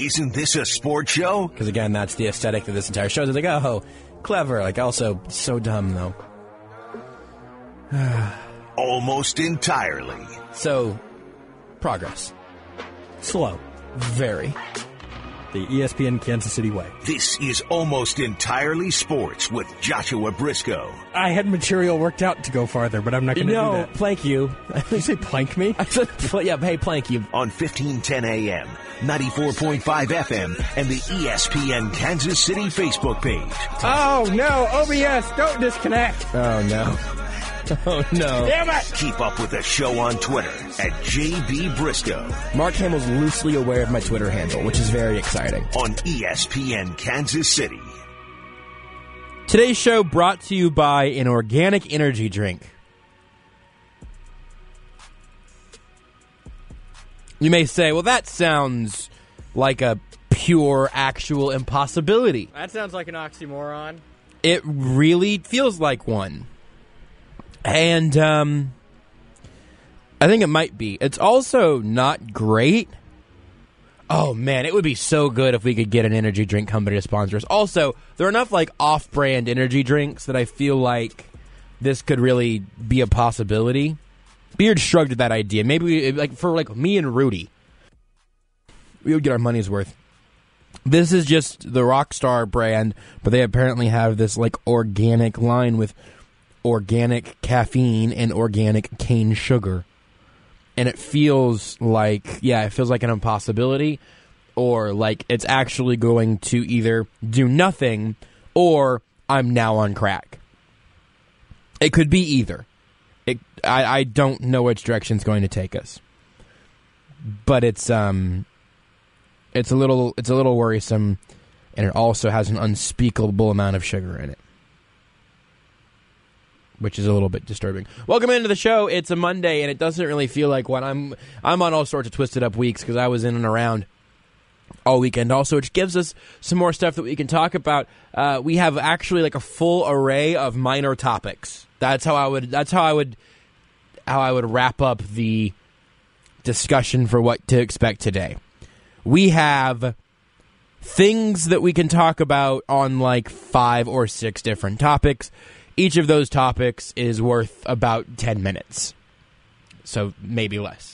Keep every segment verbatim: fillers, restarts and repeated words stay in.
Isn't this a sports show? Because, again, that's the aesthetic of this entire show. It's like, oh, clever. Like, also, so dumb, though. Almost entirely. So, progress. Slow. Very. The E S P N Kansas City way. This is Almost Entirely Sports with Joshua Briscoe. I had material worked out to go farther, but I'm not going to no, do that. plank you. Did you say plank me? I said, yeah, hey, plank you. On fifteen ten A M, ninety-four point five F M, and the E S P N Kansas City Facebook page. Oh, no. O B S, don't disconnect. Oh, no. Oh, no. Damn it. Keep up with the show on Twitter at J B Briscoe. Mark Hamill's loosely aware of my Twitter handle, which is very exciting. On E S P N Kansas City. Today's show brought to you by an organic energy drink. You may say, well, that sounds like a pure, actual impossibility. That sounds like an oxymoron. It really feels like one. And um, I think it might be. It's also not great. Oh, man, it would be so good if we could get an energy drink company to sponsor us. Also, there are enough like off-brand energy drinks that I feel like this could really be a possibility. Beard shrugged at that idea. Maybe we, like for like me and Rudy, we would get our money's worth. This is just the Rockstar brand, but they apparently have this like organic line with organic caffeine and organic cane sugar. And it feels like, yeah, it feels like an impossibility, or like it's actually going to either do nothing or I'm now on crack. It could be either. It, I, I don't know which direction it's going to take us. But it's um it's a little it's a little worrisome, and it also has an unspeakable amount of sugar in it, which is a little bit disturbing. Welcome into the show. It's a Monday, and it doesn't really feel like one. I'm I'm on all sorts of twisted up weeks because I was in and around all weekend also, which gives us some more stuff that we can talk about. Uh, we have actually like a full array of minor topics. That's how I would that's how I would how I would wrap up the discussion for what to expect today. We have things that we can talk about on like five or six different topics. Each of those topics is worth about ten minutes. So maybe less.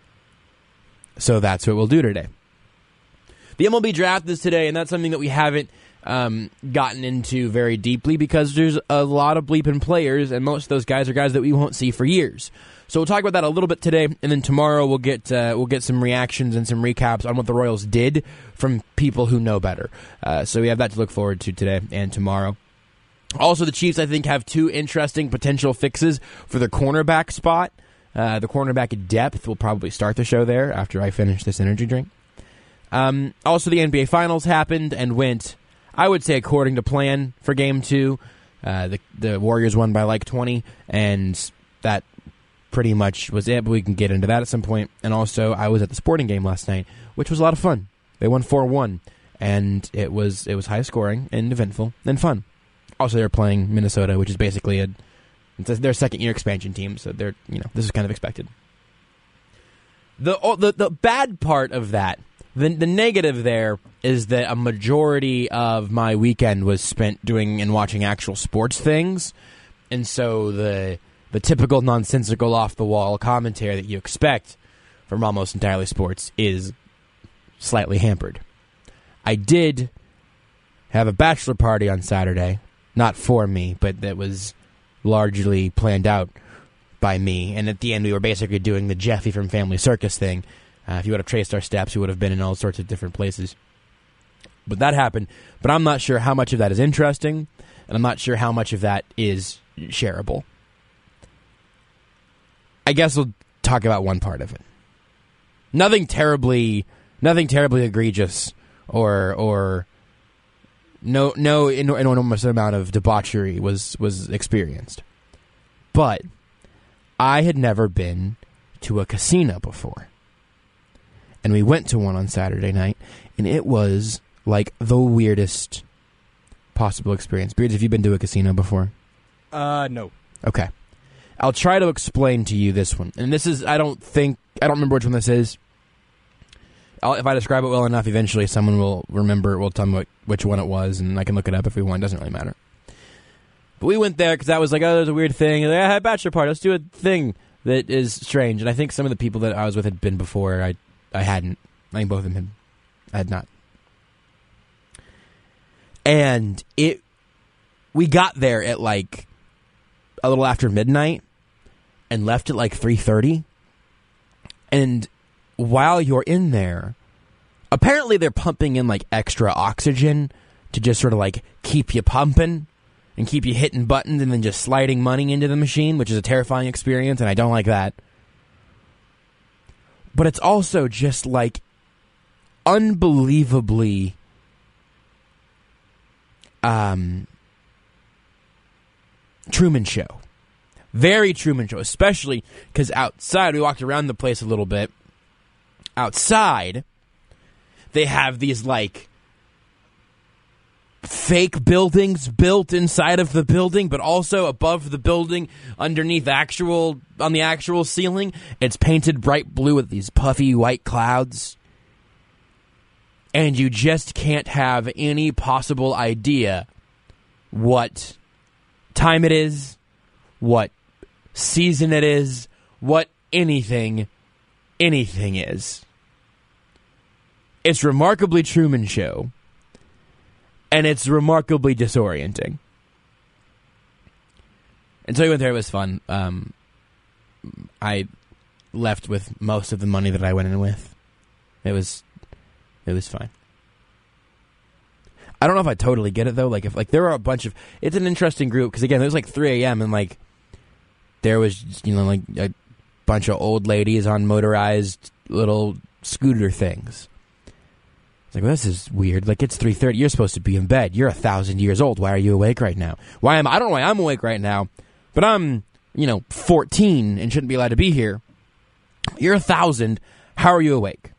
So that's what we'll do today. The M L B draft is today, and that's something that we haven't um, gotten into very deeply because there's a lot of bleeping players, and most of those guys are guys that we won't see for years. So we'll talk about that a little bit today, and then tomorrow we'll get uh, we'll get some reactions and some recaps on what the Royals did from people who know better. Uh, so we have that to look forward to today and tomorrow. Also, the Chiefs, I think, have two interesting potential fixes for the cornerback spot. Uh, the cornerback depth will probably start the show there after I finish this energy drink. Um, also, the N B A Finals happened and went, I would say, according to plan for Game two. Uh, the, the Warriors won by like twenty, and that pretty much was it, but we can get into that at some point. And also, I was at the sporting game last night, which was a lot of fun. They won four one, and it was it was high-scoring and eventful and fun. Also, they're playing Minnesota, which is basically a it's a, their second-year expansion team, so they're you know this is kind of expected. The the the bad part of that, the the negative there, is that a majority of my weekend was spent doing and watching actual sports things, and so the the typical nonsensical off-the-wall commentary that you expect from Almost Entirely Sports is slightly hampered. I did have a bachelor party on Saturday. Not for me, but that was largely planned out by me. And at the end, we were basically doing the Jeffy from Family Circus thing. Uh, if you would have traced our steps, we would have been in all sorts of different places. But that happened. But I'm not sure how much of that is interesting, and I'm not sure how much of that is shareable. I guess we'll talk about one part of it. Nothing terribly, nothing terribly egregious or or. No, no enormous amount of debauchery was, was experienced. But I had never been to a casino before. And we went to one on Saturday night, and it was like the weirdest possible experience. Beards, have you been to a casino before? Uh, no. Okay. I'll try to explain to you this one. And this is, I don't think, I don't remember which one this is. I'll, if I describe it well enough, eventually someone will remember, will tell me what, which one it was, and I can look it up if we want. It doesn't really matter. But we went there because I was like, oh, there's a weird thing. And I had a bachelor party. Let's do a thing that is strange. And I think some of the people that I was with had been before. I I hadn't. I think both of them had, I had not. And it, we got there at like a little after midnight and left at like three thirty. And while you're in there, apparently they're pumping in like extra oxygen to just sort of like keep you pumping and keep you hitting buttons and then just sliding money into the machine, which is a terrifying experience, and I don't like that. But it's also just like unbelievably um, Truman Show. Very Truman Show, especially because outside, we walked around the place a little bit. Outside, they have these like fake buildings built inside of the building, but also above the building, underneath actual, on the actual ceiling, it's painted bright blue with these puffy white clouds. And you just can't have any possible idea what time it is, what season it is, what anything, anything is. It's remarkably Truman Show. And it's remarkably disorienting. And so we went there. It was fun. Um, I left with most of the money that I went in with. It was, it was fine. I don't know if I totally get it though. Like if like there are a bunch of, it's an interesting group because again, it was like three a.m. and like there was you know like a bunch of old ladies on motorized little scooter things. It's like, well, this is weird. Like, it's three thirty. You're supposed to be in bed. You're a thousand years old. Why are you awake right now? Why am I don't know why I'm awake right now, but I'm, you know, fourteen and shouldn't be allowed to be here. You're a thousand. How are you awake?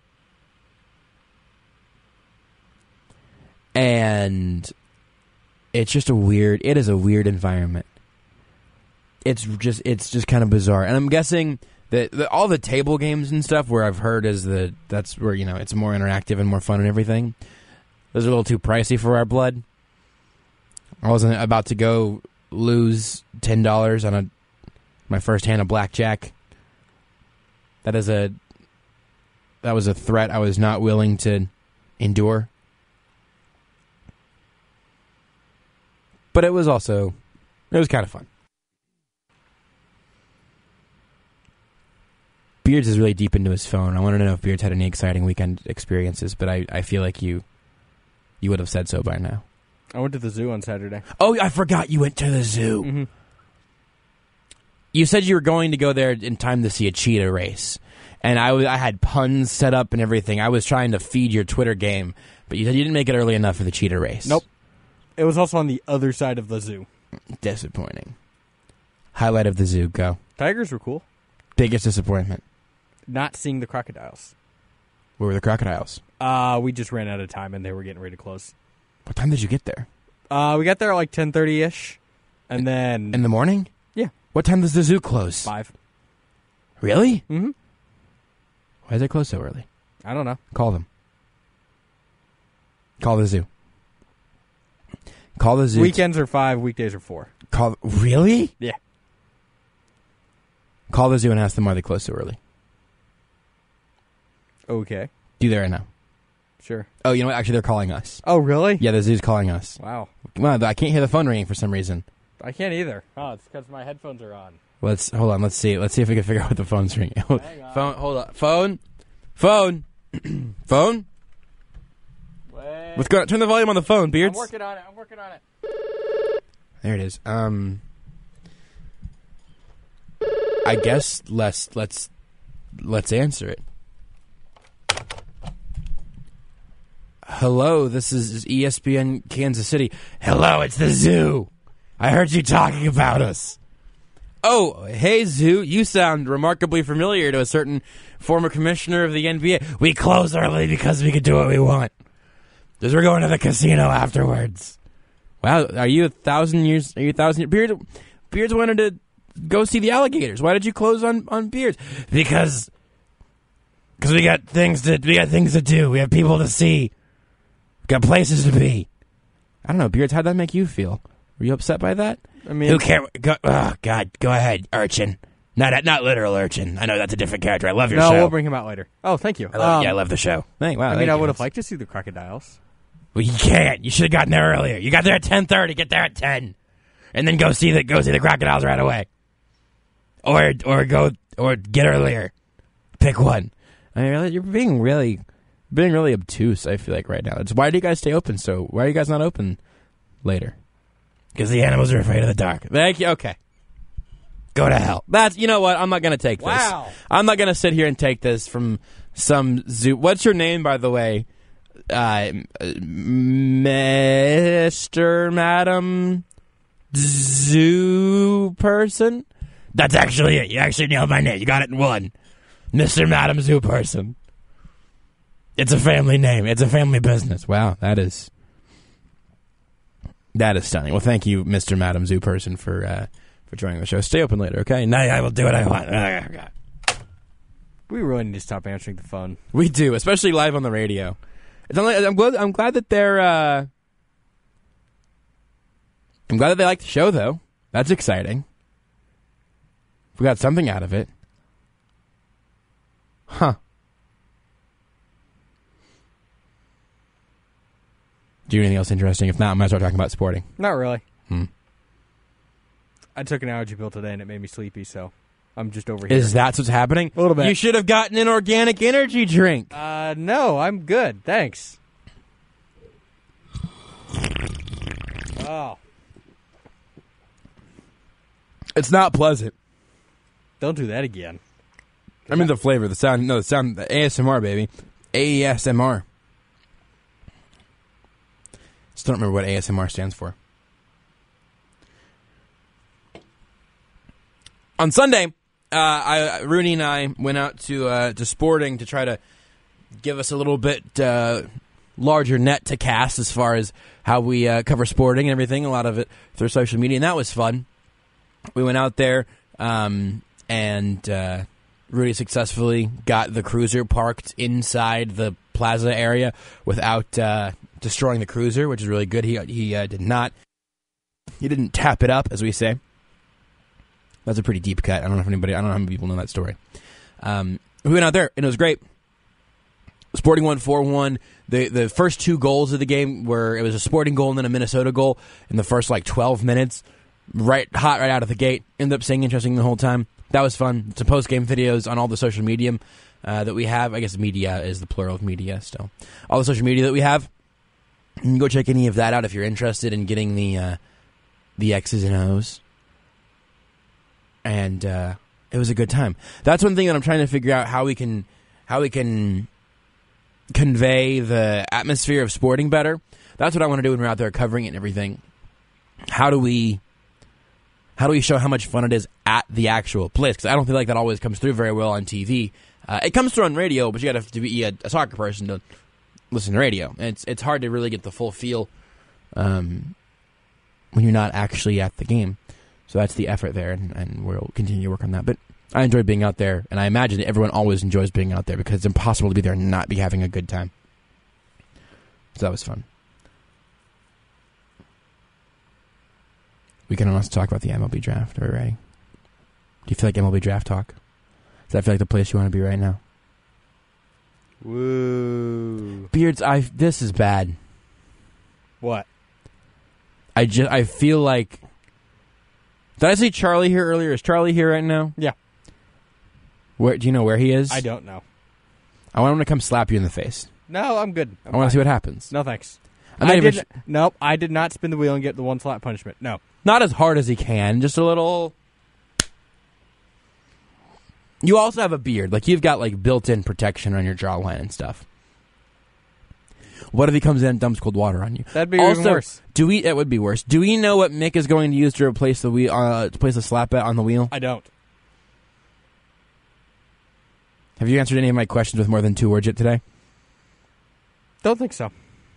And it's just a weird, it is a weird environment. It's just, it's just kind of bizarre. And I'm guessing The, the, all the table games and stuff where I've heard is the that's where, you know, it's more interactive and more fun and everything. Those are a little too pricey for our blood. I wasn't about to go lose ten dollars on a my first hand of blackjack. That is a that was a threat I was not willing to endure. But it was also it was kind of fun. Beards is really deep into his phone. I wanted to know if Beards had any exciting weekend experiences, but I, I feel like you you would have said so by now. I went to the zoo on Saturday. Oh, I forgot you went to the zoo. Mm-hmm. You said you were going to go there in time to see a cheetah race, and I, w- I had puns set up and everything. I was trying to feed your Twitter game, but you said you didn't make it early enough for the cheetah race. Nope. It was also on the other side of the zoo. Disappointing. Highlight of the zoo, go. Tigers were cool. Biggest disappointment. Not seeing the crocodiles. Where were the crocodiles? Uh, we just ran out of time, and they were getting ready to close. What time did you get there? Uh, we got there at like ten thirty-ish, and then... In the morning? Yeah. What time does the zoo close? Five. Really? Mm-hmm. Why does it close so early? I don't know. Call them. Call the zoo. Call the zoo. Weekends are five, weekdays are four. Call... Really? Yeah. Call the zoo and ask them why they close so early. Okay. Do that right now. Sure. Oh, you know what? Actually, they're calling us. Oh, really? Yeah, the zoo's calling us. Wow. Well, I can't hear the phone ringing for some reason. I can't either. Oh, it's because my headphones are on. Let's hold on. Let's see. Let's see if we can figure out what the phone's ringing. Hang on. Phone. Hold on. Phone. Phone. Phone. Wait. What's going on? Turn the volume on the phone, Beards. I'm working on it. I'm working on it. There it is. Um. I guess let's let's let's answer it. Hello, this is E S P N Kansas City. Hello, it's the zoo. I heard you talking about us. Oh, hey, Zoo. You sound remarkably familiar to a certain former commissioner of the N B A. We close early because we can do what we want. Because we're going to the casino afterwards. Wow, are you a thousand years? Are you a thousand years? Beards, Beards wanted to go see the alligators. Why did you close on, on Beards? Because Because we got things to we got things to do. We have people to see. We got places to be. I don't know, Beards. How'd that make you feel? Were you upset by that? I mean, Who cares? Go, oh God, go ahead, urchin. Not not literal urchin. I know that's a different character. I love your no, show. we'll bring him out later. Oh, thank you. I love, um, yeah, I love the show. Thank, wow, I thank mean, I you. would have liked to see the crocodiles. Well, you can't. You should have gotten there earlier. You got there at ten thirty. Get there at ten, and then go see the go see the crocodiles right away. Or or go or get earlier. Pick one. I mean, you're being really, being really obtuse. I feel like right now. It's why do you guys stay open? So why are you guys not open later? Because the animals are afraid of the dark. Thank you. Okay. Go to hell. That's you know what? I'm not gonna take this. Wow. I'm not gonna sit here and take this from some zoo. What's your name, by the way? Uh, Mister Madam Zoo Person? That's actually it. You actually nailed my name. You got it in one. Mister Madam Zoo Person. It's a family name. It's a family business. Wow, that is that is stunning. Well, thank you, Mister Madam Zoo Person, for uh, for joining the show. Stay open later, okay? Now I will do what I want. We really need to stop answering the phone. We do, especially live on the radio. It's only, I'm glad. I'm glad that they're. Uh, I'm glad that they like the show, though. That's exciting. We got something out of it, huh? Do anything else interesting? If not, I'm gonna start talking about sporting. Not really. Hmm. I took an allergy pill today, and it made me sleepy, so I'm just over here. Is that what's happening? A little bit. You should have gotten an organic energy drink. Uh, no, I'm good. Thanks. Oh. It's not pleasant. Don't do that again. I mean the flavor, the sound. No, the sound. The A S M R, baby. A S M R. Still don't remember what A S M R stands for. On Sunday, uh, I, Rooney and I went out to uh, to Sporting to try to give us a little bit uh, larger net to cast as far as how we uh, cover sporting and everything. A lot of it through social media, and that was fun. We went out there, um, and uh, Rudy successfully got the cruiser parked inside the plaza area without uh, destroying the cruiser, which is really good. He he uh, did not. He didn't tap it up, as we say. That's a pretty deep cut. I don't know if anybody. I don't know how many people know that story. Um, we went out there, and it was great. Sporting won four one. The the first two goals of the game were it was a Sporting goal and then a Minnesota goal in the first like twelve minutes. Right, hot right out of the gate. Ended up staying interesting the whole time. That was fun. Some post game videos on all the social media uh, that we have. I guess media is the plural of media. Still, all the social media that we have. You can go check any of that out if you're interested in getting the uh, the X's and O's. And uh, it was a good time. That's one thing that I'm trying to figure out how we can how we can convey the atmosphere of sporting better. That's what I want to do when we're out there covering it and everything. How do we how do we show how much fun it is at the actual place? Because I don't feel like that always comes through very well on T V. Uh, it comes through on radio, but you got to be a, a soccer person to listen to radio. And it's it's hard to really get the full feel um, when you're not actually at the game. So that's the effort there, and, and we'll continue to work on that. But I enjoyed being out there, and I imagine that everyone always enjoys being out there because it's impossible to be there and not be having a good time. So that was fun. We can also talk about the M L B draft. Are we ready? Do you feel like M L B draft talk? Does that feel like the place you want to be right now? Woo. Beards, I this is bad. What? I just I feel like. Did I see Charlie here earlier? Is Charlie here right now? Yeah. Where do you know where he is? I don't know. I want him to come slap you in the face. No, I'm good. I'm I want fine. to see what happens. No, thanks. I'm not I even did, sh- nope, I did not spin the wheel and get the one slap punishment. No. Not as hard as he can, just a little. You also have a beard. Like, you've got, like, built-in protection on your jawline and stuff. What if he comes in and dumps cold water on you? That'd be also, even worse. Do we? It would be worse. Do we know what Mick is going to use to replace the wheel? Uh, to place the slap bet on the wheel? I don't. Have you answered any of my questions with more than two words yet today? Don't think so.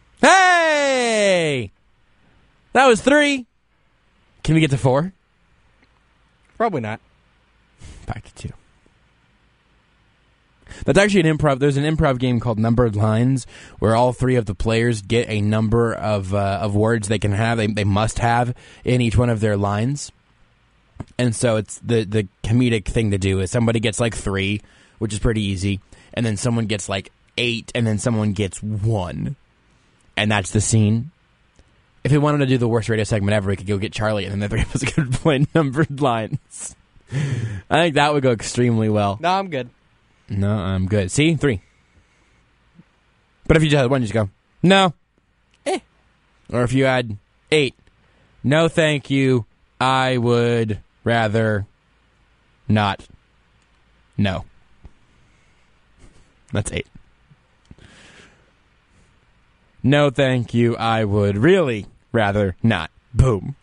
Hey! That was three. Can we get to four? Probably not. Back to two. That's actually an improv. There's an improv game called Numbered Lines, where all three of the players get a number of uh, of words they can have. They they must have in each one of their lines. And so it's the the comedic thing to do is somebody gets like three, which is pretty easy, and then someone gets like eight, and then someone gets one, and that's the scene. If we wanted to do the worst radio segment ever, we could go get Charlie, and then the three of us could play Numbered Lines. I think that would go extremely well. No, I'm good. No, I'm good. See? Three. But if you just had one, you just go, no. Eh. Or if you had eight, no thank you, I would rather not. No. That's eight. No thank you, I would really rather not. Boom.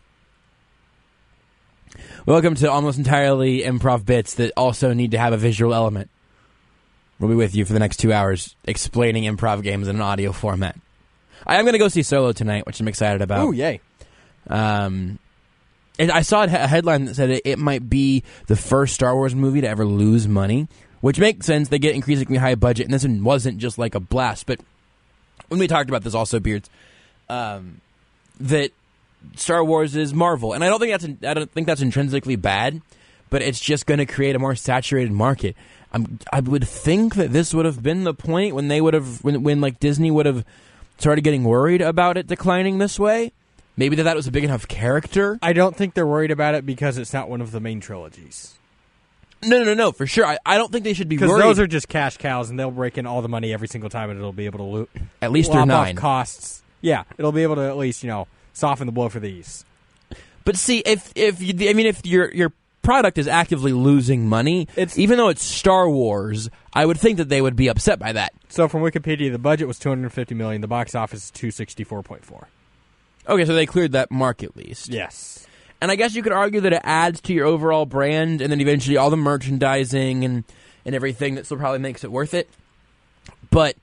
Welcome to almost entirely improv bits that also need to have a visual element. We'll be with you for the next two hours explaining improv games in an audio format. I am going to go see Solo tonight, which I'm excited about. Oh, yay. Um, and I saw a headline that said it, it might be the first Star Wars movie to ever lose money, which makes sense. They get increasingly high budget, and this one wasn't just like a blast. But when we talked about this also, Beards, um, that Star Wars is Marvel. And I don't think that's I don't think that's intrinsically bad, but it's just going to create a more saturated market. I'm, I would think that this would have been the point when they would have, when, when like Disney would have started getting worried about it declining this way. Maybe that that was a big enough character. I don't think they're worried about it because it's not one of the main trilogies. No, no, no, no, for sure. I, I don't think they should be worried. Because those are just cash cows, and they'll rake in all the money every single time, and it'll be able to loot. At least they're nine. Off costs. Yeah, it'll be able to at least, you know, soften the blow for these. But see, if if you, I mean, if your your product is actively losing money, it's, even though it's Star Wars, I would think that they would be upset by that. So from Wikipedia, the budget was two hundred fifty million dollars. The box office is two hundred sixty-four point four. Okay, so they cleared that mark at least. Yes. And I guess you could argue that it adds to your overall brand, and then eventually all the merchandising and, and everything that still probably makes it worth it. But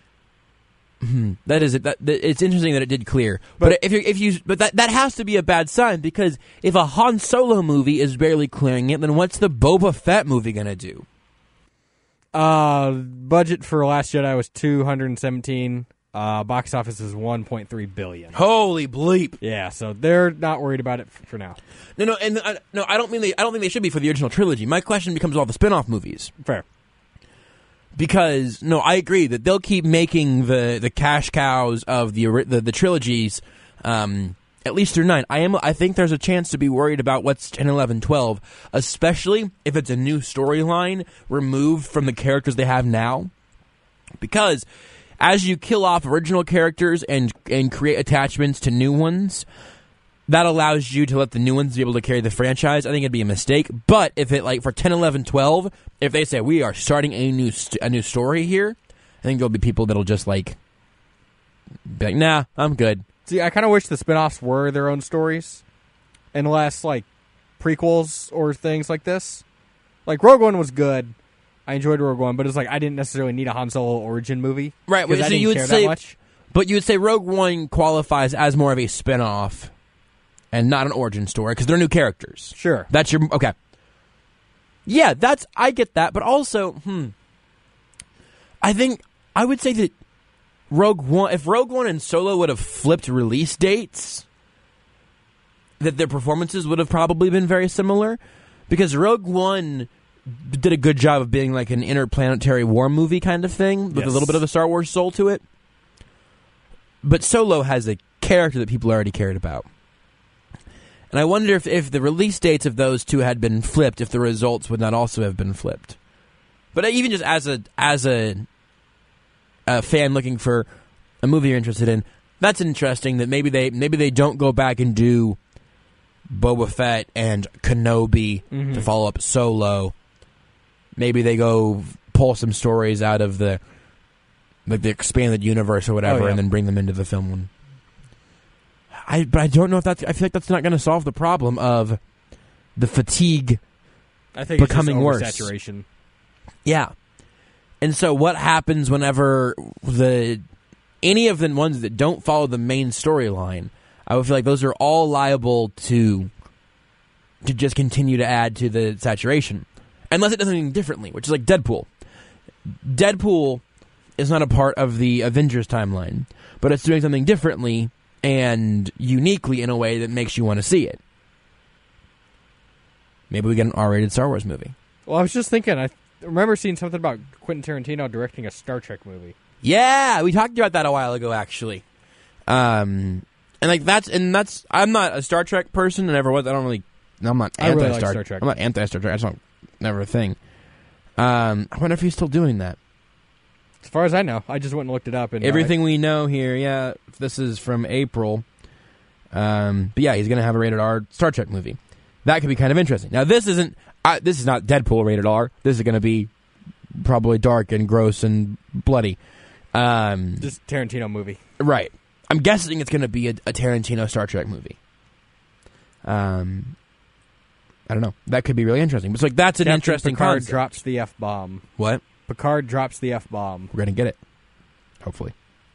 hmm, that is it. That, that, it's interesting that it did clear. But, but if you if you but that that has to be a bad sign, because if a Han Solo movie is barely clearing it, then what's the Boba Fett movie gonna do? Uh, budget for Last Jedi was two hundred seventeen. Uh, box office is one point three billion. Holy bleep! Yeah, so they're not worried about it f- for now. No, no, and uh, no, I don't mean they. I don't think they should be for the original trilogy. My question becomes all the spin-off movies. Fair. Because no, I agree that they'll keep making the, the cash cows of the the, the trilogies, um, at least through nine. I am. I think there's a chance to be worried about what's ten, eleven, twelve, especially if it's a new storyline removed from the characters they have now, because as you kill off original characters and and create attachments to new ones, that allows you to let the new ones be able to carry the franchise. I think it'd be a mistake. But if it, like, for ten, eleven, twelve, if they say, we are starting a new st- a new story here, I think there'll be people that'll just, like, be like, nah, I'm good. See, I kind of wish the spinoffs were their own stories, unless, like, prequels or things like this. Like, Rogue One was good. I enjoyed Rogue One, but it's like I didn't necessarily need a Han Solo origin movie. Right, well, I so didn't you would care say, that much. But you would say Rogue One qualifies as more of a spinoff and not an origin story, because they're new characters. Sure. That's your... Okay. Yeah, that's... I get that, but also, hmm... I think... I would say that Rogue One... If Rogue One and Solo would have flipped release dates, that their performances would have probably been very similar, because Rogue One did a good job of being like an interplanetary war movie kind of thing, with yes. a little bit of a Star Wars soul to it. But Solo has a character that people already cared about. And I wonder if, if the release dates of those two had been flipped, if the results would not also have been flipped. But even just as a as a, a fan looking for a movie you're interested in, that's interesting that maybe they maybe they don't go back and do Boba Fett and Kenobi mm-hmm. to follow up Solo. Maybe they go pull some stories out of the like the expanded universe or whatever, oh, yeah. and then bring them into the film one. I, but I don't know if that's... I feel like that's not going to solve the problem of the fatigue I think becoming it's worse. Oversaturation. Yeah. And so what happens whenever the any of the ones that don't follow the main storyline, I would feel like those are all liable to to just continue to add to the saturation. Unless it does anything differently, which is like Deadpool. Deadpool is not a part of the Avengers timeline, but it's doing something differently and uniquely in a way that makes you want to see it. Maybe we get an R-rated Star Wars movie. Well, I was just thinking, I remember seeing something about Quentin Tarantino directing a Star Trek movie. Yeah, we talked about that a while ago, actually. Um, and like that's and that's I'm not a Star Trek person, and never was. I don't really. I'm not I really anti like Star Trek. I'm not anti Star Trek. I just don't never a thing. Um, I wonder if he's still doing that. As far as I know, I just went and looked it up. And Everything uh, we know here, yeah, this is from April. Um, but yeah, he's going to have a rated R Star Trek movie. That could be kind of interesting. Now, this isn't. I, this is not Deadpool rated R. This is going to be probably dark and gross and bloody. Um, just Tarantino movie, right? I'm guessing it's going to be a, a Tarantino Star Trek movie. Um, I don't know. That could be really interesting. It's like that's an Captain interesting Picard concept. drops the F bomb. What? Picard drops the F bomb. We're going to get it. Hopefully.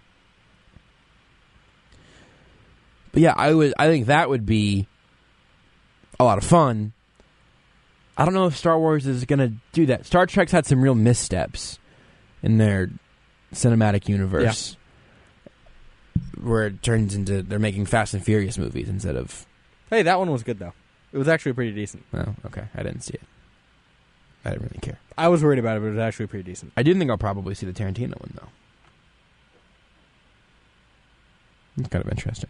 But yeah, I would. I think that would be a lot of fun. I don't know if Star Wars is going to do that. Star Trek's had some real missteps in their cinematic universe, yeah. where it turns into they're making Fast and Furious movies instead of. Hey, that one was good though. It was actually pretty decent. Oh, okay. I didn't see it. I didn't really care. I was worried about it, but it was actually pretty decent. I do think I'll probably see the Tarantino one though. It's kind of interesting.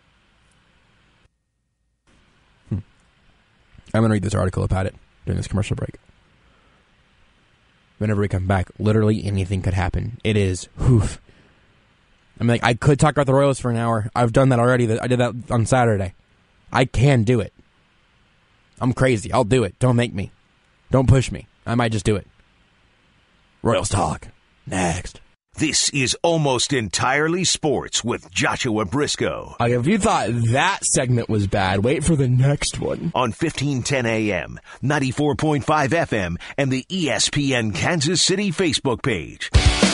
Hmm. I'm going to read this article about it during this commercial break. Whenever we come back, literally anything could happen. It is, whew. I mean, like, I could talk about the Royals for an hour. I've done that already. I did that on Saturday. I can do it. I'm crazy. I'll do it. Don't make me. Don't push me. I might just do it. Royals talk. Next. This is Almost Entirely Sports with Joshua Briscoe. Okay, if you thought that segment was bad, wait for the next one. On fifteen ten A M, ninety-four point five F M, and the E S P N Kansas City Facebook page.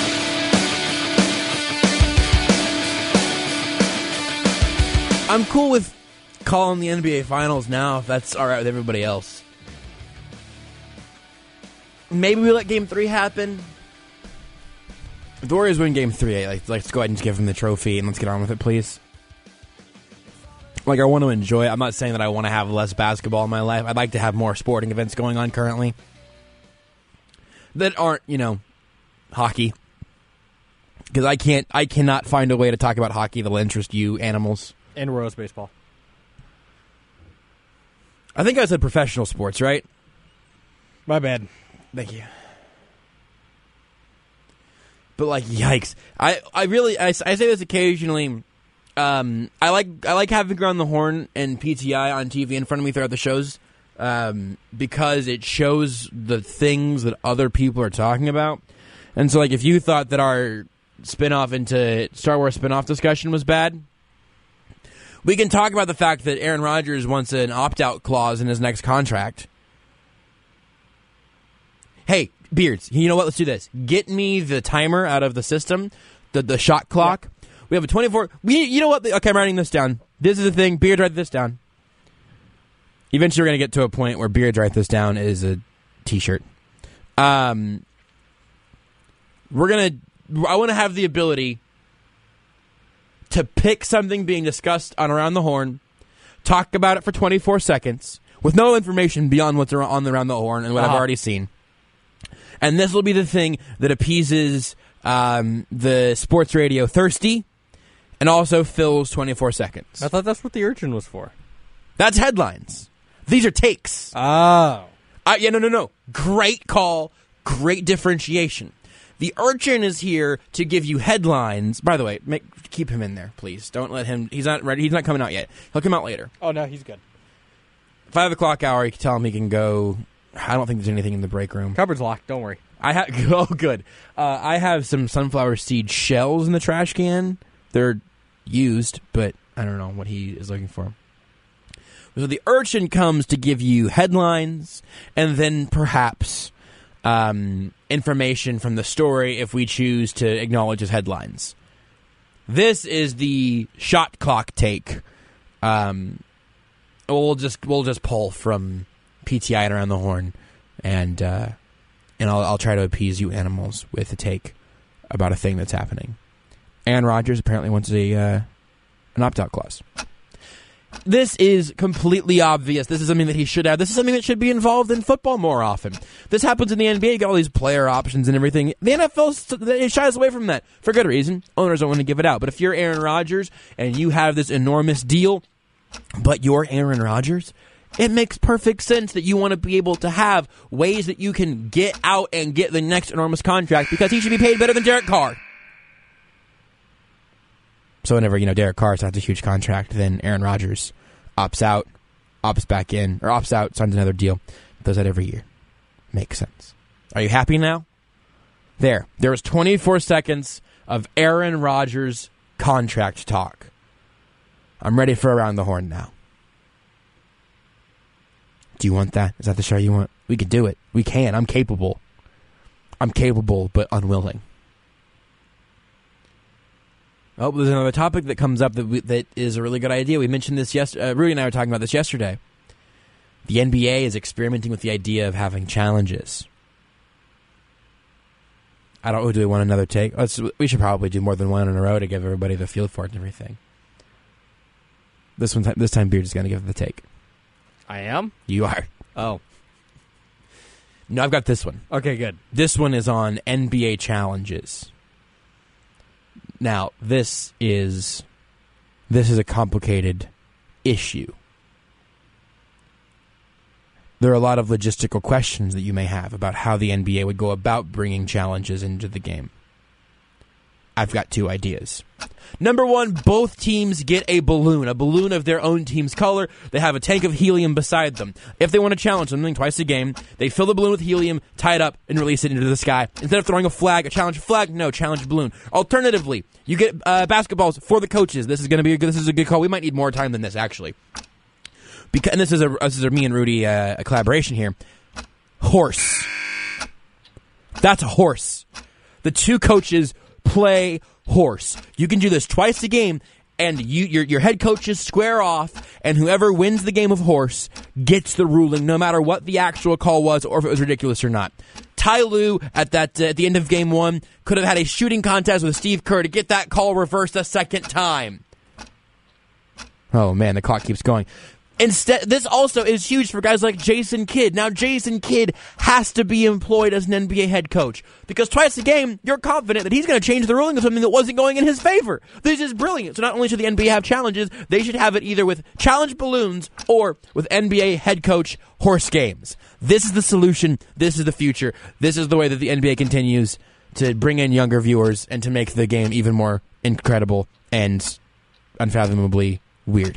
I'm cool with calling the N B A Finals now if that's all right with everybody else. Maybe we let Game three happen. If the Warriors win Game three, like, let's go ahead and just give them the trophy and let's get on with it, please. Like, I want to enjoy it. I'm not saying that I want to have less basketball in my life. I'd like to have more sporting events going on currently that aren't, you know, hockey. Because I can't, I cannot find a way to talk about hockey that'll interest you animals. And Royals baseball. I think I said professional sports, right? My bad. Thank you. But like, yikes! I, I really I, I say this occasionally. Um, I like I like having Around the Horn and P T I on T V in front of me throughout the shows, um, because it shows the things that other people are talking about. And so, like, if you thought that our spinoff into Star Wars spinoff discussion was bad, we can talk about the fact that Aaron Rodgers wants an opt-out clause in his next contract. Hey, Beards, you know what? Let's do this. Get me the timer out of the system, the the shot clock. Yeah. We have a twenty-four. We, you know what? Okay, I'm writing this down. This is the thing. Beards, write this down. Eventually, we're going to get to a point where Beards, write this down is a T-shirt. Um, we're gonna. I want to have the ability to pick something being discussed on Around the Horn, talk about it for twenty-four seconds with no information beyond what's on the Around the Horn and what uh-huh. I've already seen. And this will be the thing that appeases um, the sports radio thirsty and also fills twenty-four seconds. I thought that's what the urchin was for. That's headlines. These are takes. Oh. Uh, yeah, no, no, no. Great call. Great differentiation. The urchin is here to give you headlines. By the way, make, keep him in there, please. Don't let him. He's not ready. He's not coming out yet. He'll come out later. Oh, no, he's good. Five o'clock hour, you can tell him he can go. I don't think there's anything in the break room. Cupboard's locked. Don't worry. I have. Oh, good. Uh, I have some sunflower seed shells in the trash can. They're used, but I don't know what he is looking for. So the urchin comes to give you headlines and then perhaps um, information from the story if we choose to acknowledge as headlines. This is the shot clock take. Um, we'll just we'll just pull from P T I and Around the Horn and uh, and I'll, I'll try to appease you animals with a take about a thing that's happening. Aaron Rodgers apparently wants a uh, an opt-out clause. This is completely obvious. This is something that he should have. This is something that should be involved in football more often. This happens in the N B A. You got all these player options and everything. The N F L it shies away from that for good reason. Owners don't want to give it out. But if you're Aaron Rodgers and you have this enormous deal, but you're Aaron Rodgers, it makes perfect sense that you want to be able to have ways that you can get out and get the next enormous contract because he should be paid better than Derek Carr. So whenever, you know, Derek Carr signs a huge contract, then Aaron Rodgers opts out, opts back in, or opts out, signs another deal. Does that every year. Makes sense. Are you happy now? There. There was twenty-four seconds of Aaron Rodgers contract talk. I'm ready for Around the Horn now. Do you want that? Is that the show you want? We can do it. We can. I'm capable. I'm capable, but unwilling. Oh, there's another topic that comes up that we, that is a really good idea. We mentioned this yesterday. Uh, Rudy and I were talking about this yesterday. The N B A is experimenting with the idea of having challenges. I don't know. Do we want another take? Let's, we should probably do more than one in a row to give everybody the feel for it and everything. This one, this time, Beard is going to give the take. I am? You are. Oh. No, I've got this one. Okay, good. This one is on N B A challenges. Now, this is this is a complicated issue. There are a lot of logistical questions that you may have about how the N B A would go about bringing challenges into the game. I've got two ideas. Number one, both teams get a balloon, a balloon of their own team's color. They have a tank of helium beside them. If they want to challenge something twice a game, they fill the balloon with helium, tie it up, and release it into the sky. Instead of throwing a flag, a challenge flag, no, challenge balloon. Alternatively, you get uh, basketballs for the coaches. This is going to be a good, this is a good call. We might need more time than this, actually. Because, and this is a this is a me and Rudy uh, a collaboration here. Horse. That's a horse. The two coaches play horse. You can do this twice a game, and you your your head coaches square off, and whoever wins the game of horse gets the ruling, no matter what the actual call was or if it was ridiculous or not. Ty Lue at that uh, at the end of game one could have had a shooting contest with Steve Kerr to get that call reversed a second time. Oh man, the clock keeps going. Instead, this also is huge for guys like Jason Kidd. Now, Jason Kidd has to be employed as an N B A head coach because twice a game, you're confident that he's going to change the ruling of something that wasn't going in his favor. This is brilliant. So not only should the N B A have challenges, they should have it either with challenge balloons or with N B A head coach horse games. This is the solution. This is the future. This is the way that the N B A continues to bring in younger viewers and to make the game even more incredible and unfathomably weird.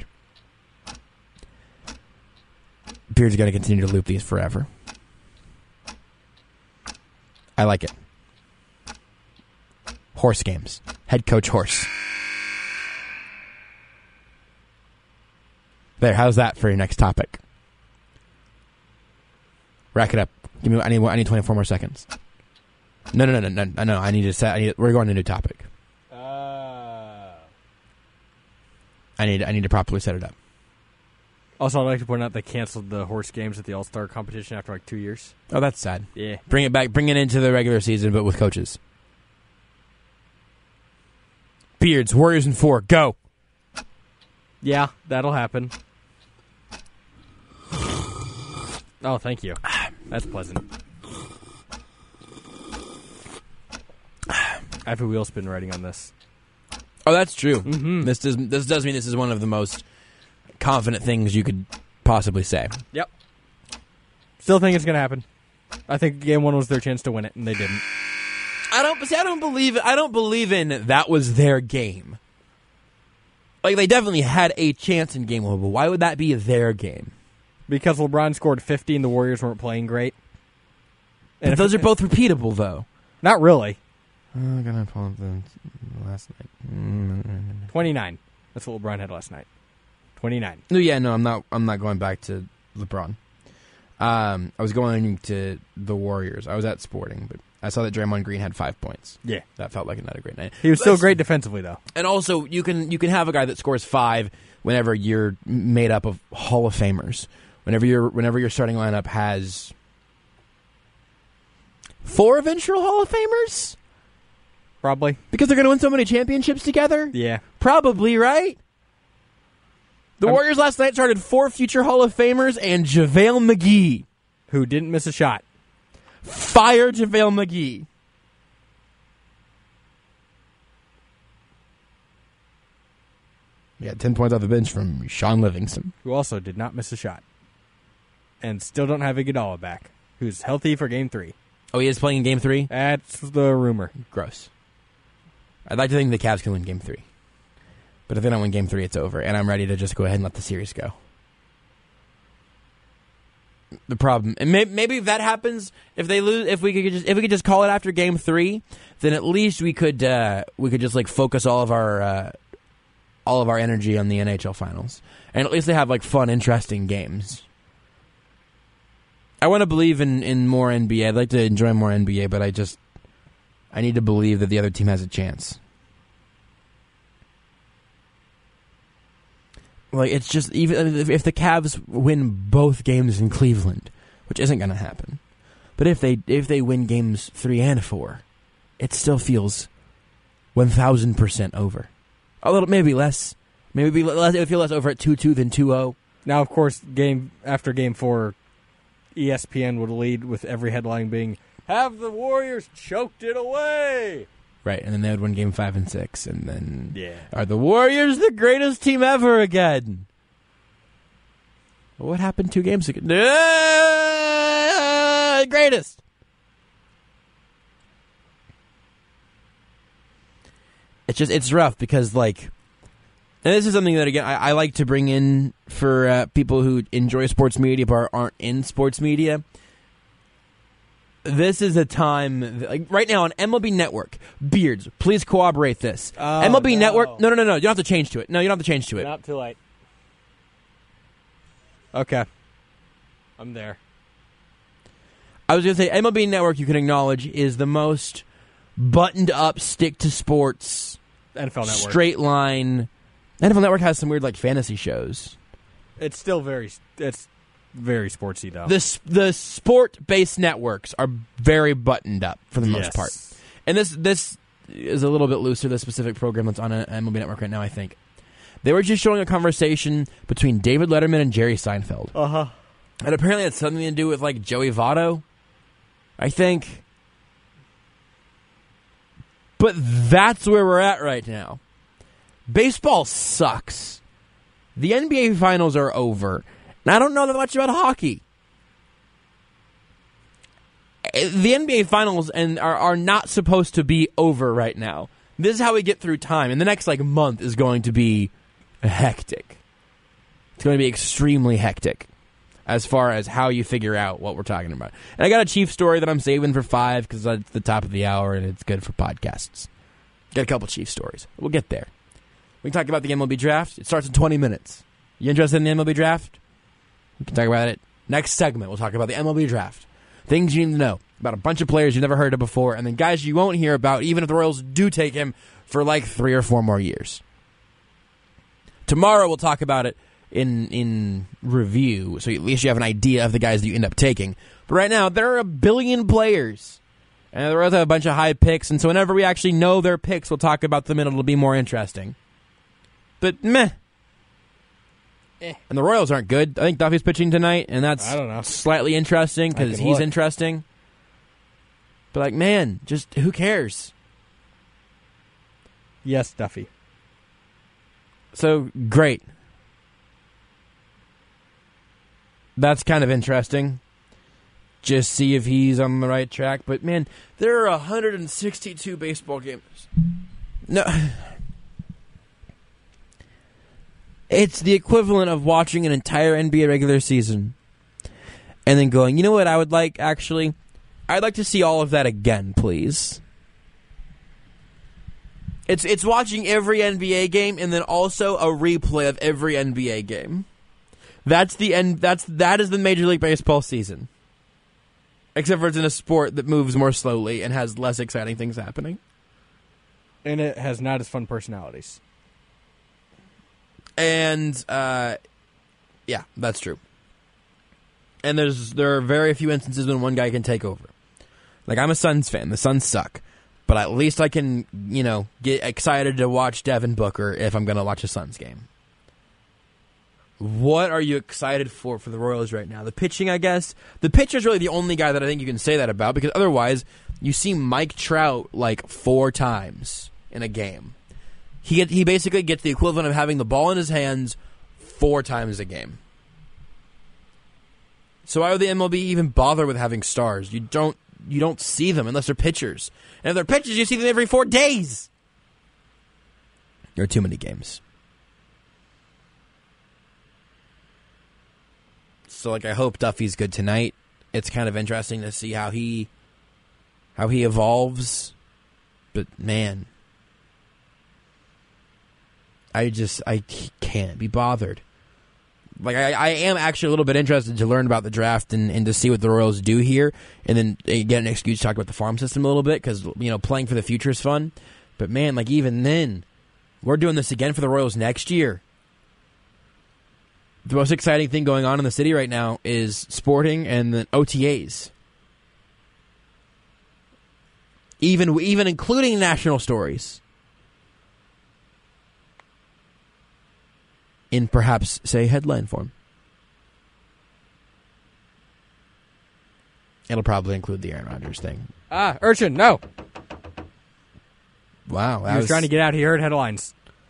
Beard's going to continue to loop these forever. I like it. Horse games. Head coach horse. There, how's that for your next topic? Rack it up. Give me. I need. I need twenty-four more seconds. No, no, no, no, no, no. I need to set. I need, we're going to a new topic. Uh. I need. I need to properly set it up. Also, I'd like to point out they canceled the horse games at the All-Star competition after like two years. Oh, that's sad. Yeah. Bring it back. Bring it into the regular season, but with coaches. Beards, Warriors in four. Go. Yeah, that'll happen. Oh, thank you. That's pleasant. I have a wheel spin writing on this. Oh, that's true. Mm-hmm. This does. This does mean this is one of the most confident things you could possibly say. Yep. Still think it's going to happen. I think game one was their chance to win it, and they didn't. I don't see. I don't believe. I don't believe in that was their game. Like they definitely had a chance in game one, but why would that be their game? Because LeBron scored fifty, and the Warriors weren't playing great. And but those are both repeatable, though. Not really. I'm gonna pull up the last night. Twenty-nine. That's what LeBron had last night. Twenty-nine. No, yeah, no, I'm not. I'm not going back to LeBron. Um, I was going to the Warriors. I was at Sporting, but I saw that Draymond Green had five points. Yeah, that felt like not a great night. He was That's, still great defensively, though. And also, you can you can have a guy that scores five whenever you're made up of Hall of Famers. Whenever your whenever your starting lineup has Four eventual Hall of Famers? Probably. Because they're going to win so many championships together? Yeah. Probably, right? The I'm, Warriors last night started four future Hall of Famers and JaVale McGee. Who didn't miss a shot. Fire JaVale McGee. Yeah, ten points off the bench from Sean Livingston. Who also did not miss a shot. And still don't have Iguodala back. Who's healthy for game three. Oh, he is playing in game three? That's the rumor. Gross. I'd like to think the Cavs can win game three. But if they don't win game three, it's over. And I'm ready to just go ahead and let the series go. The problem, and may, maybe if that happens, if they lose, if we could just if we could just call it after game three, then at least we could uh, we could just like focus all of our uh, all of our energy on the N H L finals, and at least they have like fun, interesting games. I want to believe in, in more N B A. I'd like to enjoy more N B A, but I just I need to believe that the other team has a chance. Like, it's just, even if the Cavs win both games in Cleveland, which isn't going to happen, but if they if they win games three and four, it still feels one thousand percent over. A little, maybe less. Maybe less, it would feel less over at two two than two oh. Now, of course, game after game four, E S P N would lead with every headline being, "Have the Warriors choked it away?" Right, and then they would win game five and six, and then yeah. Are the Warriors the greatest team ever again? What happened two games ago? Uh, greatest. It's just, it's rough because, like, and this is something that, again, I, I like to bring in for uh, people who enjoy sports media but aren't in sports media. This is a time, like right now on M L B Network, Beards, please corroborate this. Oh, M L B no. Network, no, no, no, no, you don't have to change to it. No, you don't have to change to it. Not too late. Okay. I'm there. I was going to say, M L B Network, you can acknowledge, is the most buttoned-up, stick-to-sports, N F L Network. straight line. N F L Network has some weird, like, fantasy shows. It's still very, it's very sportsy, though. The, the sport-based networks are very buttoned up, for the yes. most part. And this this is a little bit looser, the specific program that's on M L B Network right now, I think. They were just showing a conversation between David Letterman and Jerry Seinfeld. Uh-huh. And apparently it's something to do with, like, Joey Votto, I think. But that's where we're at right now. Baseball sucks. The N B A finals are over. And I don't know that much about hockey. The N B A finals and are, are not supposed to be over right now. This is how we get through time. And the next, like, month is going to be hectic. It's going to be extremely hectic as far as how you figure out what we're talking about. And I got a Chiefs story that I'm saving for five because it's the top of the hour and it's good for podcasts. Got a couple Chiefs stories. We'll get there. We can talk about the M L B draft. It starts in twenty minutes. You interested in the M L B draft? We can talk about it. Next segment, we'll talk about the M L B draft. Things you need to know about a bunch of players you've never heard of before, and then guys you won't hear about even if the Royals do take him for like three or four more years. Tomorrow we'll talk about it in in review, so at least you have an idea of the guys that you end up taking. But right now, there are a billion players, and the Royals have a bunch of high picks, and so whenever we actually know their picks, we'll talk about them, and it'll be more interesting. But meh. Eh. And the Royals aren't good. I think Duffy's pitching tonight, and that's I don't know. slightly interesting because he's look. interesting. But, like, man, just who cares? Yes, Duffy. So, great. That's kind of interesting. Just see if he's on the right track. But, man, there are one hundred sixty-two baseball games. No. It's the equivalent of watching an entire N B A regular season and then going, you know what I would like, actually? I'd like to see all of that again, please. It's it's watching every N B A game and then also a replay of every N B A game. That's the end. That's that is the Major League Baseball season. Except for it's in a sport that moves more slowly and has less exciting things happening. And it has not as fun personalities. And, uh, yeah, that's true. And there's there are very few instances when one guy can take over. Like, I'm a Suns fan. The Suns suck. But at least I can, you know, get excited to watch Devin Booker if I'm going to watch a Suns game. What are you excited for for the Royals right now? The pitching, I guess. The pitcher's really the only guy that I think you can say that about, because otherwise you see Mike Trout like four times in a game. He get, he basically gets the equivalent of having the ball in his hands four times a game. So why would the M L B even bother with having stars? You don't you don't see them unless they're pitchers. And if they're pitchers, you see them every four days. There are too many games. So, like, I hope Duffy's good tonight. It's kind of interesting to see how he how he evolves. But, man, I just, I can't be bothered. Like, I, I am actually a little bit interested to learn about the draft and, and to see what the Royals do here. And then get an excuse to talk about the farm system a little bit because, you know, playing for the future is fun. But, man, like, even then, we're doing this again for the Royals next year. The most exciting thing going on in the city right now is sporting and the O T As. Even, even including national stories. In perhaps, say, headline form. It'll probably include the Aaron Rodgers thing. Ah, Urchin, no. Wow. He was, was trying to get out. He heard headlines.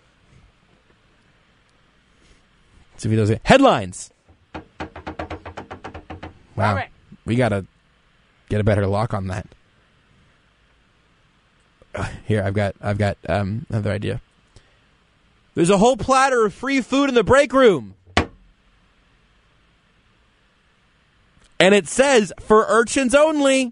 So if he does it. Headlines! Wow. We got to get a better lock on that. Uh, here, I've got I've got um, another idea. There's a whole platter of free food in the break room. And it says, for urchins only.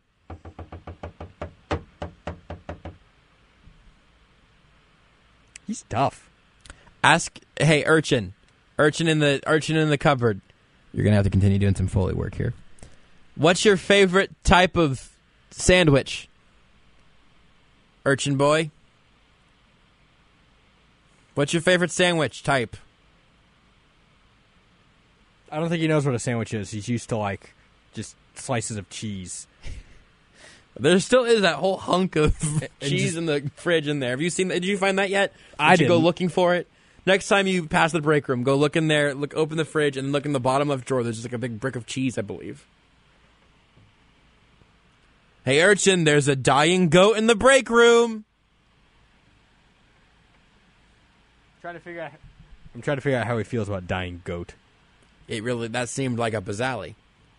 He's tough. Ask, hey, urchin. Urchin in the urchin in the cupboard. You're going to have to continue doing some Foley work here. What's your favorite type of sandwich? Urchin boy? What's your favorite sandwich type? I don't think he knows what a sandwich is. He's used to, like, just slices of cheese. There still is that whole hunk of cheese just, in the fridge in there. Have you seen that? Did you find that yet? Did I you didn't. go looking for it? Next time you pass the break room, go look in there, look, open the fridge, and look in the bottom left drawer. There's just like a big brick of cheese, I believe. Hey, urchin, there's a dying goat in the break room. Trying to figure out. I'm trying to figure out how he feels about dying goat. It really, that seemed like up his alley.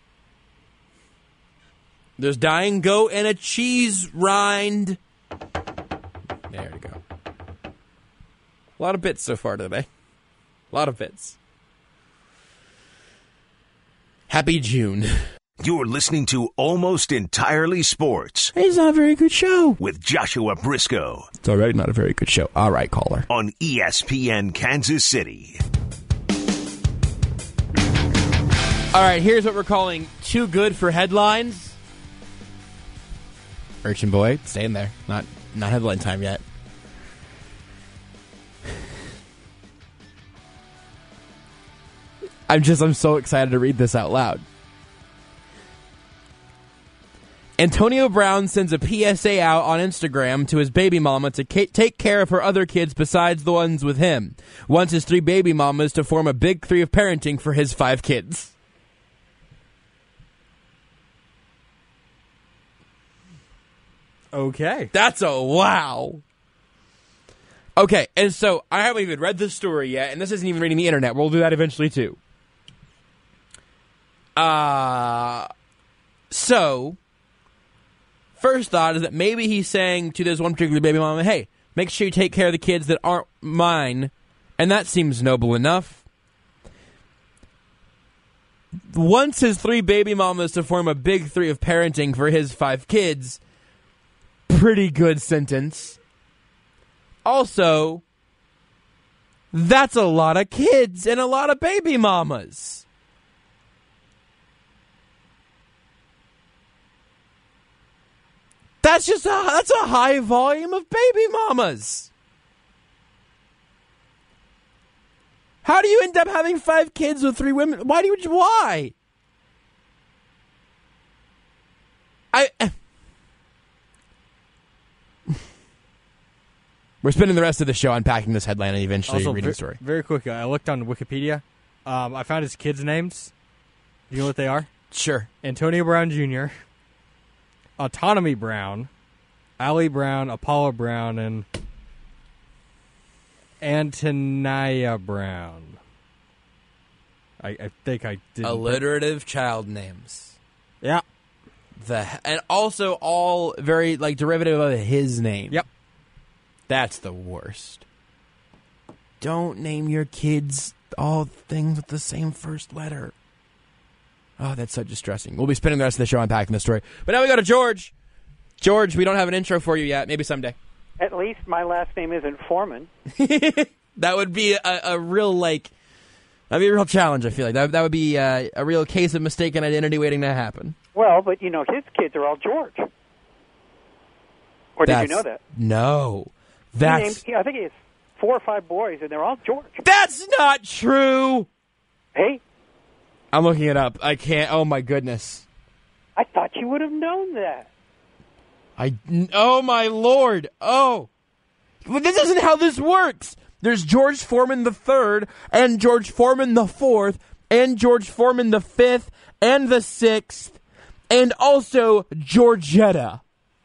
There's dying goat and a cheese rind. There we go. A lot of bits so far today. A lot of bits. Happy June. You're listening to Almost Entirely Sports. It's not a very good show. With Joshua Briscoe. It's already not a very good show. All right, caller. On E S P N Kansas City. All right, here's what we're calling too good for headlines. Urchin boy, stay in there. Not, not headline time yet. I'm just, I'm so excited to read this out loud. Antonio Brown sends a P S A out on Instagram to his baby mama to ca- take care of her other kids besides the ones with him. Wants his three baby mamas to form a big three of parenting for his five kids. Okay. That's a wow. Okay, and so I haven't even read this story yet, and this isn't even reading the internet. We'll do that eventually, too. Uh, so, first thought is that maybe he's saying to this one particular baby mama, hey, make sure you take care of the kids that aren't mine, and that seems noble enough. Wants his three baby mamas to form a big three of parenting for his five kids. Pretty good sentence. Also, that's a lot of kids and a lot of baby mamas. That's just a, that's a high volume of baby mamas. How do you end up having five kids with three women? Why do you, why? I, We're spending the rest of the show unpacking this headline and eventually Also, reading ver- the story. Very quickly, I looked on Wikipedia. Um, I found his kids' names. Do you know what they are? Sure. Antonio Brown Junior, Autonomy Brown, Allie Brown, Apollo Brown, and Antonia Brown. I, I think I did. Alliterative child names. Yeah. The and also all very like derivative of his name. Yep. That's the worst. Don't name your kids all things with the same first letter. Oh, that's so distressing. We'll be spending the rest of the show unpacking the story. But now we go to George. George, we don't have an intro for you yet. Maybe someday. At least my last name isn't Foreman. That would be a, a real, like, that'd be a real challenge, I feel like. That, that would be uh, a real case of mistaken identity waiting to happen. Well, but, you know, his kids are all George. Or That's, did you know that? No. He That's... named, yeah, I think he has four or five boys, and they're all George. That's not true! Hey, I'm looking it up. I can't. Oh, my goodness. I thought you would have known that. I. Oh, my Lord. Oh. Well, this isn't how this works. There's George Foreman the third, and George Foreman the fourth, and George Foreman the fifth, and the sixth, and also Georgetta.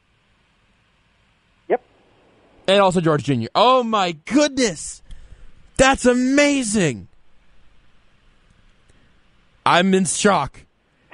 Yep. And also George Junior Oh, my goodness. That's amazing. I'm in shock.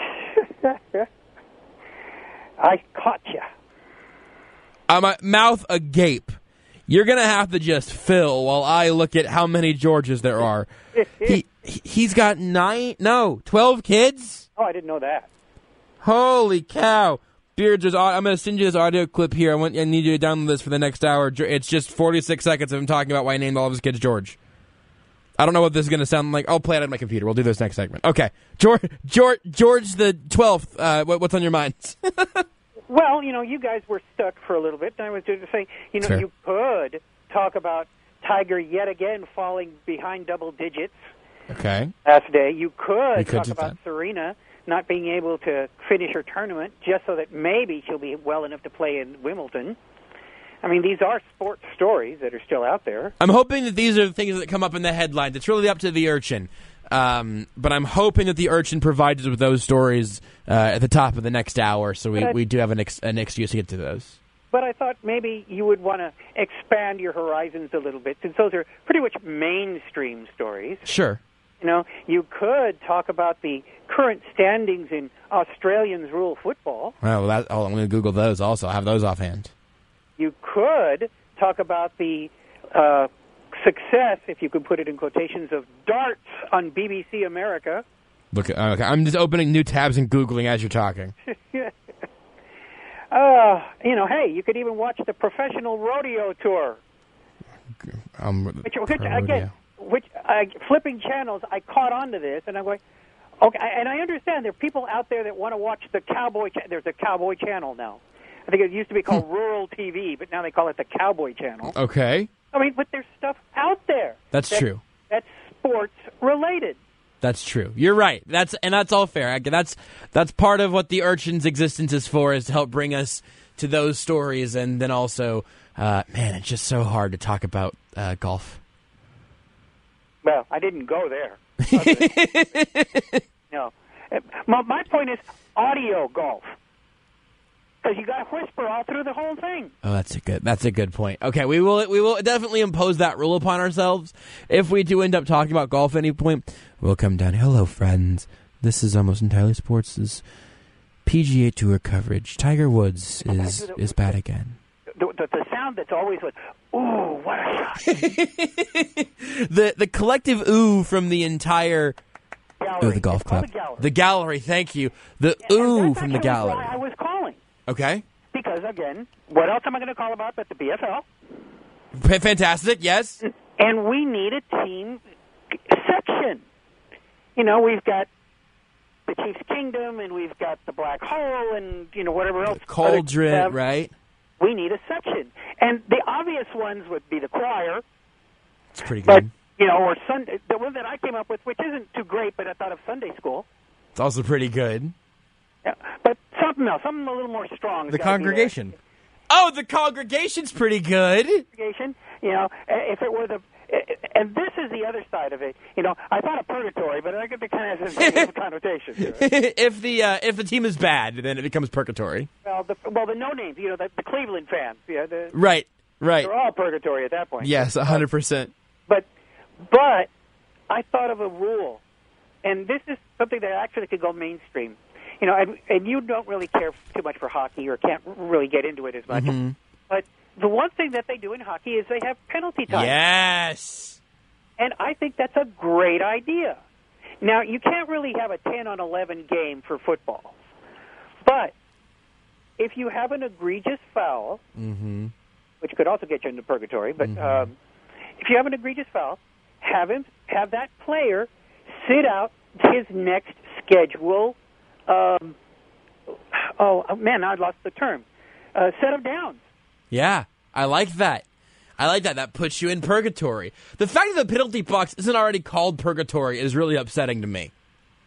I caught you. I'm uh, mouth agape. You're going to have to just fill while I look at how many Georges there are. he, he He's got nine, no, twelve kids? Oh, I didn't know that. Holy cow. Beards, there's, I'm going to send you this audio clip here. I want I need you to download this for the next hour. It's just forty-six seconds of him talking about why he named all of his kids George. I don't know what this is going to sound like. I'll play it on my computer. We'll do this next segment. Okay. George George, George the twelfth, uh, what, what's on your mind? Well, you know, you guys were stuck for a little bit, and I was just saying, you know, Sure. you could talk about Tiger yet again falling behind double digits Okay. last day. You could, We could talk do about that. Serena not being able to finish her tournament just so that maybe she'll be well enough to play in Wimbledon. I mean, these are sports stories that are still out there. I'm hoping that these are the things that come up in the headlines. It's really up to the urchin. Um, but I'm hoping that the urchin provides us with those stories uh, at the top of the next hour, so we, But I- we do have an, ex- an excuse to get to those. But I thought maybe you would want to expand your horizons a little bit, since those are pretty much mainstream stories. Sure. You know, you could talk about the current standings in Australians rule football. Well, that, oh, I'm going to Google those also. I have those offhand. You could talk about the uh, success, if you could put it in quotations, of darts on B B C America. Look, okay, I'm just opening new tabs and Googling as you're talking. uh, you know, hey, you could even watch the professional rodeo tour. Um, Which, which rodeo. again, which uh, flipping channels, I caught on to this, and I'm going, okay, and I understand there are people out there that want to watch the cowboy. Cha- There's a cowboy channel now. I think it used to be called Rural T V, but now they call it the Cowboy Channel. Okay. I mean, but there's stuff out there. That's that- true. That's sports related. That's true. You're right. That's and that's all fair. I- That's that's part of what the urchin's existence is for, is to help bring us to those stories, and then also, uh, man, it's just so hard to talk about uh, golf. Well, I didn't go there. No. My, my point is audio golf. Because you got to whisper all through the whole thing. Oh, that's a good. That's a good point. Okay, we will we will definitely impose that rule upon ourselves. If we do end up talking about golf at any point, we'll come down. Hello, friends. This is Almost Entirely Sports' P G A Tour coverage. Tiger Woods is is bad again. The, the, the sound that's always like, ooh, what a shot. the the collective ooh from the entire Gallery. oh the golf It's called club the gallery. the gallery. Thank you. The And ooh that's from the actually gallery. why I was calling. Okay. Because, again, what else am I going to call about but the B F L? F- fantastic. Yes. And we need a team section. You know, we've got the Chiefs Kingdom, and we've got the Black Hole, and, you know, whatever else. Cauldron, Have. right? We need a section. And the obvious ones would be the choir. It's pretty But, good. you know, or Sunday. The one that I came up with, which isn't too great, but I thought of Sunday school. It's also pretty good. Yeah. But something else, something a little more strong. The congregation. Oh, the congregation's pretty good. Congregation. You know, if it were the, and this is the other side of it. You know, I thought of purgatory, but I think it kind of has a negative connotation to it. if the uh, if the team is bad, then it becomes purgatory. Well, the well the no names, you know, the, the Cleveland fans, yeah, the, right, right. They're all purgatory at that point. Yes, a hundred percent. But, but I thought of a rule, and this is something that actually could go mainstream. You know, and, and you don't really care too much for hockey, or can't really get into it as much, Mm-hmm. but. The one thing that they do in hockey is they have penalty time. Yes. And I think that's a great idea. Now, you can't really have a ten on eleven game for football. But if you have an egregious foul, mm-hmm. which could also get you into purgatory, but mm-hmm. um, if you have an egregious foul, have him have that player sit out his next schedule. Um, oh, man, I lost the term. Uh, set of downs. Yeah, I like that. I like that. That puts you in purgatory. The fact that the penalty box isn't already called purgatory is really upsetting to me.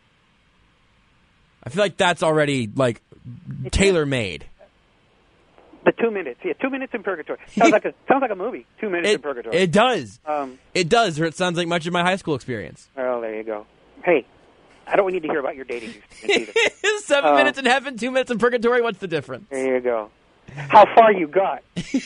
I feel like that's already, like, tailor-made. The two minutes. Yeah, two minutes in purgatory. Sounds like a, sounds like a movie, two minutes It, in purgatory. it does. Um, it does, or it sounds like much of my high school experience. Well, there you go. Hey, I don't need to hear about your dating experience either. Seven Uh, minutes in heaven, two minutes in purgatory. What's the difference? There you go. How far you got.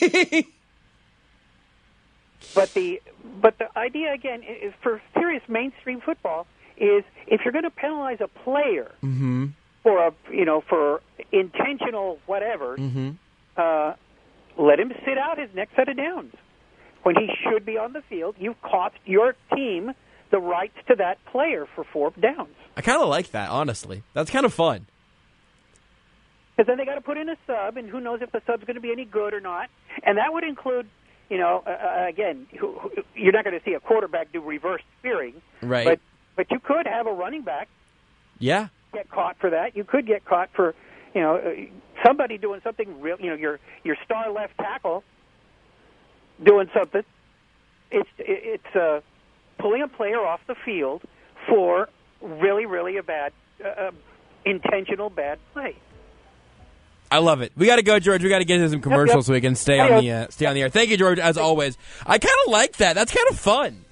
But the but the idea again is for serious mainstream football is if you're going to penalize a player Mm-hmm. for a you know for intentional whatever, Mm-hmm. uh, let him sit out his next set of downs when he should be on the field. You've cost your team the rights to that player for four downs. I kind of like that, honestly. That's kind of fun. Because then they got to put in a sub, and who knows if the sub's going to be any good or not. And that would include, you know, uh, again, who, who, you're not going to see a quarterback do reverse spearing. Right. But, but you could have a running back Yeah. get caught for that. You could get caught for, you know, uh, somebody doing something real, you know, your your star left tackle doing something. It's, it's uh, pulling a player off the field for really, really a bad, uh, intentional bad play. I love it. We got to go, George. We got to get into some commercials yep. so we can stay on the uh, stay on the air. Thank you, George, as always. I kind of like that. That's kind of fun.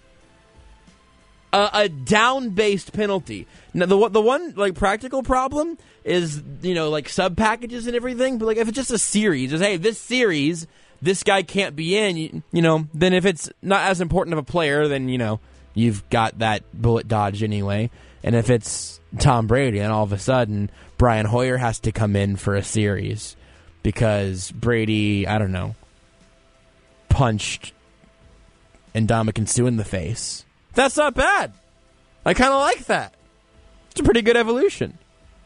Uh, a down-based penalty. Now, the the one like practical problem is you know like sub packages and everything. But like if it's just a series, just hey, this series, this guy can't be in. You, you know, then if it's not as important of a player, then you know you've got that bullet dodged anyway. And if it's Tom Brady, and all of a sudden Brian Hoyer has to come in for a series because Brady, I don't know, punched Ndamukong Suh in the face. That's not bad. I kind of like that. It's a pretty good evolution.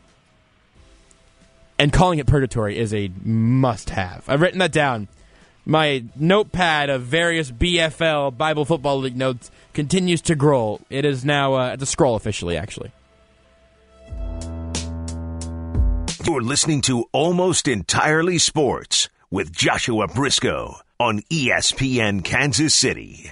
And calling it purgatory is a must-have. I've written that down. My notepad of various B F L, Bible Football League notes, continues to grow. It is now uh, it's a scroll officially, actually. You're listening to Almost Entirely Sports with Joshua Briscoe on E S P N Kansas City.